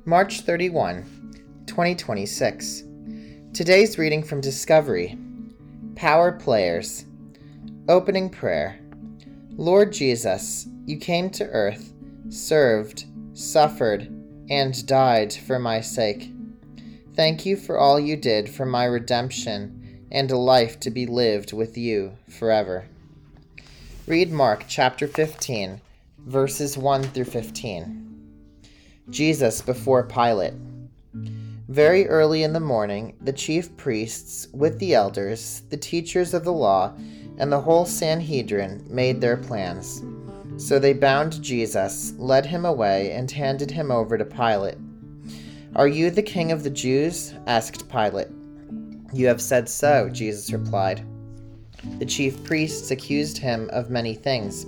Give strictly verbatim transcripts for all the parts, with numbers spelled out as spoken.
March thirty-first, twenty twenty-six. Today's reading from Discovery. Power Players. Opening Prayer. Lord Jesus, you came to earth, served, suffered, and died for my sake. Thank you for all you did for my redemption and a life to be lived with you forever. Read Mark chapter fifteen, verses one through fifteen. Jesus before Pilate. Very early in the morning, the chief priests, with the elders, the teachers of the law, and the whole Sanhedrin made their plans. So they bound Jesus, led him away, and handed him over to Pilate. "Are you the king of the Jews?" asked Pilate. "You have said so," Jesus replied. The chief priests accused him of many things.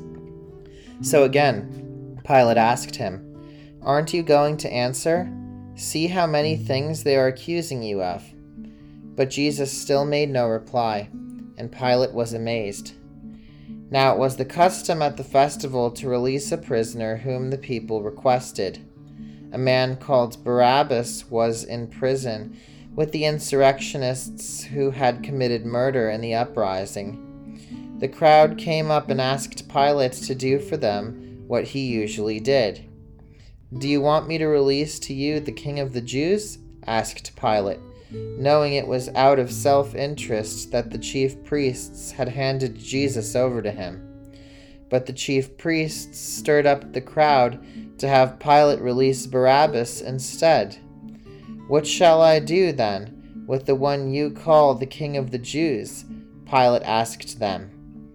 So again, Pilate asked him, "Aren't you going to answer? See how many things they are accusing you of." But Jesus still made no reply, and Pilate was amazed. Now it was the custom at the festival to release a prisoner whom the people requested. A man called Barabbas was in prison with the insurrectionists who had committed murder in the uprising. The crowd came up and asked Pilate to do for them what he usually did. "Do you want me to release to you the King of the Jews?" asked Pilate, knowing it was out of self-interest that the chief priests had handed Jesus over to him. But the chief priests stirred up the crowd to have Pilate release Barabbas instead. "What shall I do, then, with the one you call the King of the Jews?" Pilate asked them.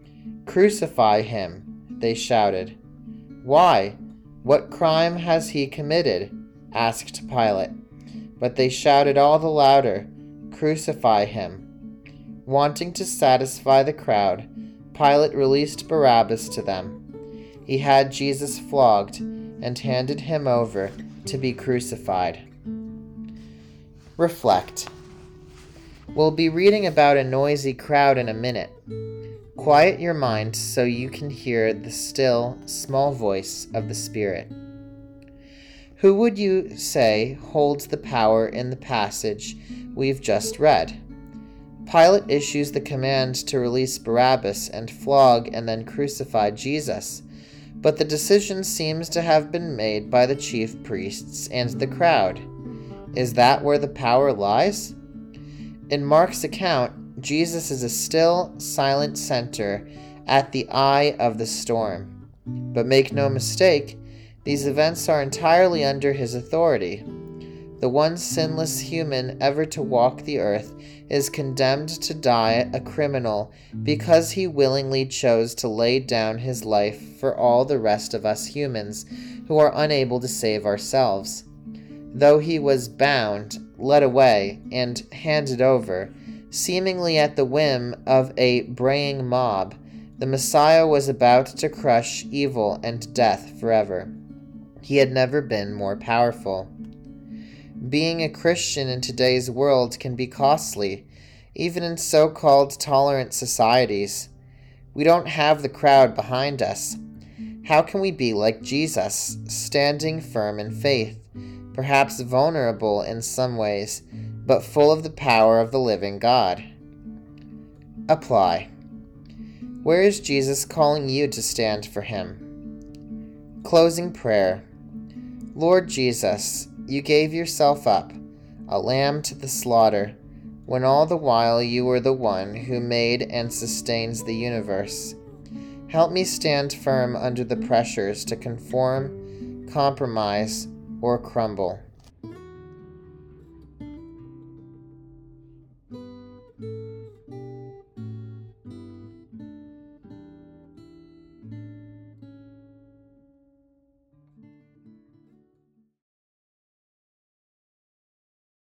"Crucify him," they shouted. "Why? What crime has he committed?" asked Pilate. But they shouted all the louder, "Crucify him." Wanting to satisfy the crowd, Pilate released Barabbas to them. He had Jesus flogged and handed him over to be crucified. Reflect. We'll be reading about a noisy crowd in a minute. Quiet your mind so you can hear the still, small voice of the Spirit. Who would you say holds the power in the passage we've just read? Pilate issues the command to release Barabbas and flog and then crucify Jesus, but the decision seems to have been made by the chief priests and the crowd. Is that where the power lies? In Mark's account, Jesus is a still, silent center at the eye of the storm. But make no mistake, these events are entirely under his authority. The one sinless human ever to walk the earth is condemned to die a criminal because he willingly chose to lay down his life for all the rest of us humans who are unable to save ourselves. Though he was bound, led away, and handed over, seemingly at the whim of a braying mob, the Messiah was about to crush evil and death forever. He had never been more powerful. Being a Christian in today's world can be costly, even in so-called tolerant societies. We don't have the crowd behind us. How can we be like Jesus, standing firm in faith, perhaps vulnerable in some ways, but full of the power of the living God? Apply. Where is Jesus calling you to stand for him? Closing prayer. Lord Jesus, you gave yourself up, a lamb to the slaughter, when all the while you were the one who made and sustains the universe. Help me stand firm under the pressures to conform, compromise, or crumble.